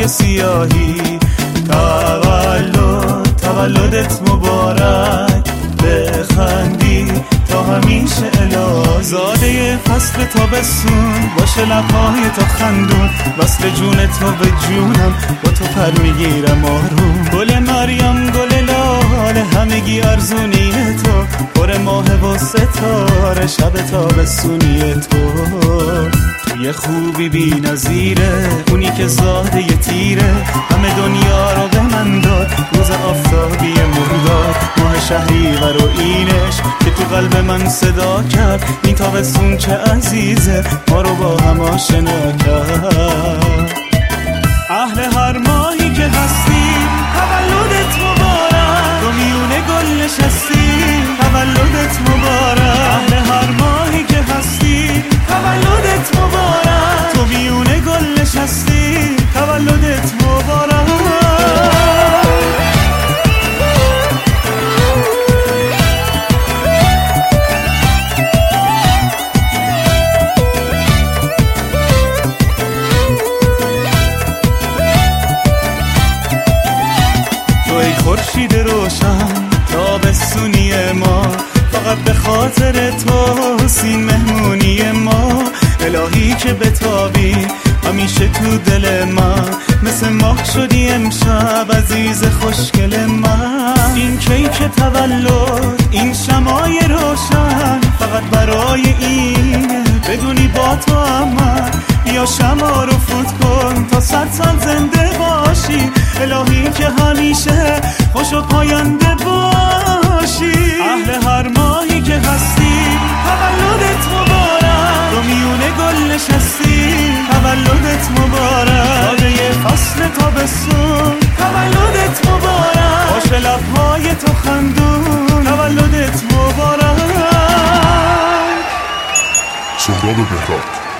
لب‌های سیاهی. تولدت مبارک، بخندی تا همیشه الهی. زاده فصل تابستون باشه لب‌های تو خندون، وصل جون تو به جونم با تو پر میگیرم آروم. گل مریم گل لاله همگی ارزونی تو، پر ماه و ستاره شب تابستونی تو. یه خوبی بی نظیره، اونی که زاده یه تیره، همه دنیا رو به من داد. روز آفتابی مرداد، ماه شهریور و اینش که تو قلب من صدا کرد. این تابستون چه عزیزه، ما رو با هم آشنا کرد. اهل هر ماهی که هستی تولدت مبارک، تو میونه گل نشستی تولدت مبارک. اهل هر ماهی که هستی تولدت مبارک، تو میونه گل نشستی تولدت مبارک. تو ای خورشید روشن تابستونی ما، فقط به خاطر تو سین مهمونی ما. الهی که بتابی همیشه تو دل من، مثل ماه شدی امشب عزیز خوشگل من. این کیک تولد این شمای روشن، فقط برای اینه بدونی با تو من. یا شما رو فوت کن تا 100 سال زنده باشی، الهی که همیشه خوش و پاینده باشی. اهل هر ماهی که هستی تولدت مبارک، تو میونه گل نشستی تولدت مبارک. زاده فصل تابستون تولدت مبارک، باشه لب‌های تو خندون تولدت مبارک. سهراب بهراد.